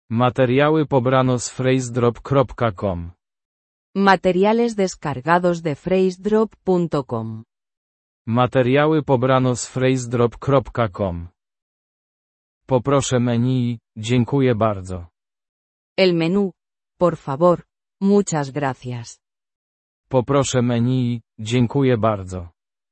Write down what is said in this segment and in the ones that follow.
Materiały pobrano z phrasedrop.com. Materiales descargados de phrasedrop.com. Materiały pobrano z phrasedrop.com. Poproszę menu, dziękuję bardzo. El menú, por favor, muchas gracias. Poproszę menu, dziękuję bardzo.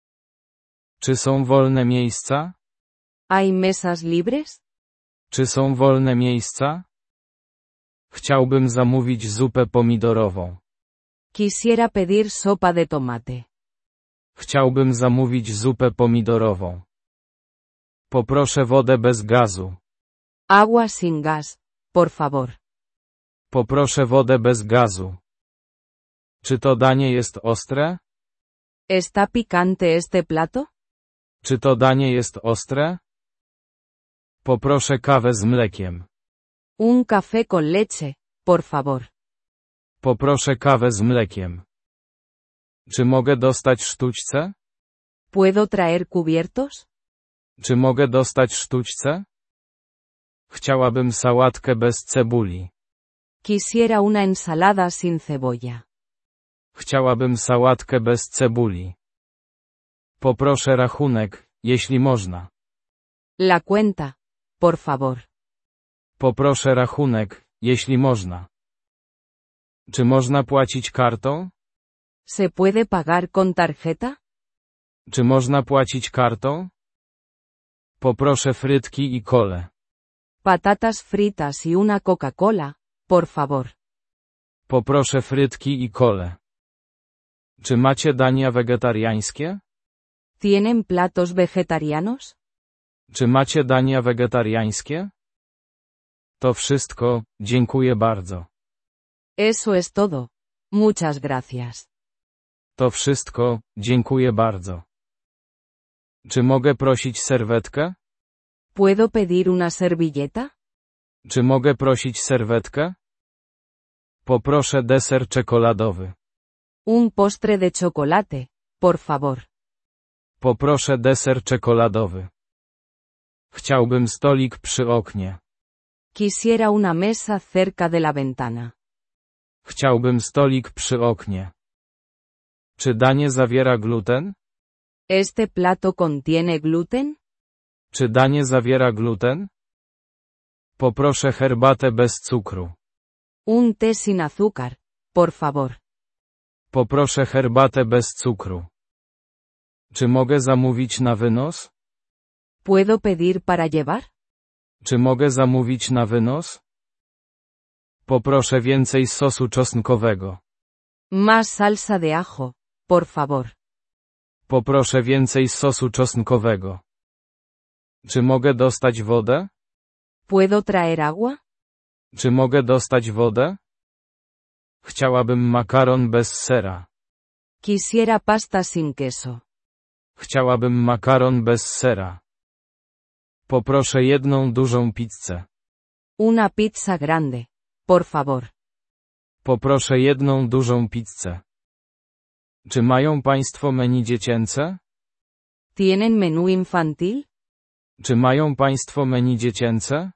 Czy są wolne miejsca? ¿Hay mesas libres? Czy są wolne miejsca? Chciałbym zamówić zupę pomidorową. Quisiera pedir sopa de tomate. Chciałbym zamówić zupę pomidorową. Poproszę wodę bez gazu. Agua sin gas, por favor. Poproszę wodę bez gazu. Czy to danie jest ostre? ¿Está picante este plato? Czy to danie jest ostre? Poproszę kawę z mlekiem. Un café con leche, por favor. Poproszę kawę z mlekiem. Czy mogę dostać sztućce? ¿Puedo traer cubiertos? Czy mogę dostać sztućce? Chciałabym sałatkę bez cebuli. Quisiera una ensalada sin cebolla. Chciałabym sałatkę bez cebuli. Poproszę rachunek, jeśli można. La cuenta, por favor. Poproszę rachunek, jeśli można. Czy można płacić kartą? ¿Se puede pagar con tarjeta? Czy można płacić kartą? Poproszę frytki i kolę. Patatas fritas y una Coca-Cola, por favor. Poproszę frytki i kolę. Czy macie dania wegetariańskie? ¿Tienen platos vegetarianos? Czy macie dania wegetariańskie? To wszystko, dziękuję bardzo. Eso es todo. Muchas gracias. To wszystko, dziękuję bardzo. Czy mogę prosić serwetkę? ¿Puedo pedir una servilleta? Czy mogę prosić serwetkę? Poproszę deser czekoladowy. Un postre de chocolate, por favor. Poproszę deser czekoladowy. Chciałbym stolik przy oknie. Quisiera una mesa cerca de la ventana. Chciałbym stolik przy oknie. Czy danie zawiera gluten? ¿Este plato contiene gluten? Czy danie zawiera gluten? Poproszę herbatę bez cukru. Un té sin azúcar, por favor. Poproszę herbatę bez cukru. Czy mogę zamówić na wynos? ¿Puedo pedir para llevar? Czy mogę zamówić na wynos? Poproszę więcej sosu czosnkowego. Más salsa de ajo, por favor. Poproszę więcej sosu czosnkowego. Czy mogę dostać wodę? ¿Puedo traer agua? Czy mogę dostać wodę? Chciałabym makaron bez sera. Quisiera pasta sin queso. Chciałabym makaron bez sera. Poproszę jedną dużą pizzę. Una pizza grande, por favor. Poproszę jedną dużą pizzę. Czy mają Państwo menu dziecięce? ¿Tienen menú infantil? Czy mają Państwo menu dziecięce?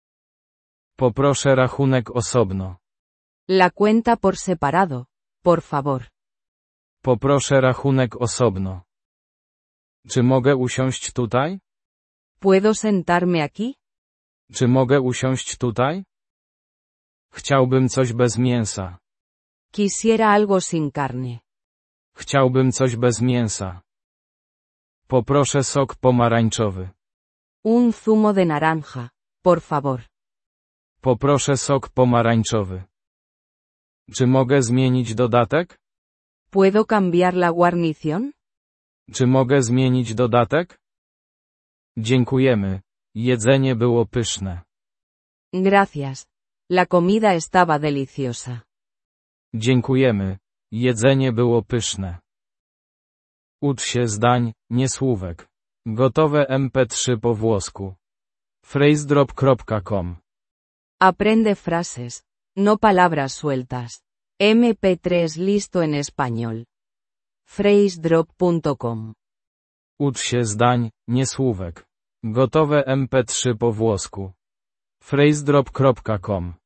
Poproszę rachunek osobno. La cuenta por separado, por favor. Poproszę rachunek osobno. Czy mogę usiąść tutaj? ¿Puedo sentarme aquí? Czy mogę usiąść tutaj? Chciałbym coś bez mięsa. Quisiera algo sin carne. Chciałbym coś bez mięsa. Poproszę sok pomarańczowy. Un zumo de naranja, por favor. Poproszę sok pomarańczowy. Czy mogę zmienić dodatek? ¿Puedo cambiar la guarnición? Czy mogę zmienić dodatek? Dziękujemy. Jedzenie było pyszne. Gracias. La comida estaba deliciosa. Dziękujemy. Jedzenie było pyszne. Ucz się zdań, nie słówek. Gotowe MP3 po włosku. phrasedrop.com. Aprende frases, no palabras sueltas. MP3 listo en español. phrasedrop.com. Ucz się zdań, nie słówek. Gotowe MP3 po włosku. Phrasedrop.com